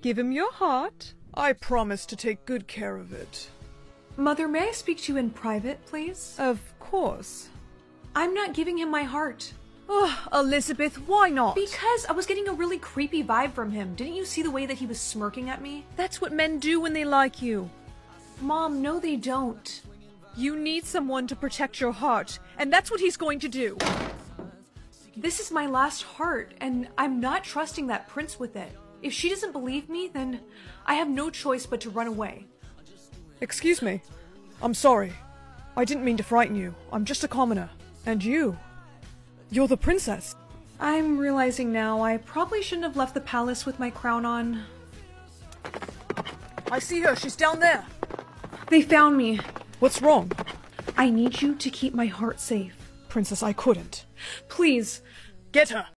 Give him your heart. I promise to take good care of it. Mother, may I speak to you in private, please? Of course. I'm not giving him my heart. Oh, Elizabeth, why not? Because I was getting a really creepy vibe from him. Didn't you see the way that he was smirking at me? That's what men do when they like you. Mom, no they don't. You need someone to protect your heart, and that's what he's going to do. This is my last heart, and I'm not trusting that prince with it. If she doesn't believe me, then I have no choice but to run away. Excuse me. I'm sorry. I didn't mean to frighten you. I'm just a commoner. And you're the princess. I'm realizing now I probably shouldn't have left the palace with my crown on. I see her. She's down there. They found me. What's wrong? I need you to keep my heart safe. Princess, I couldn't. Please. Get her.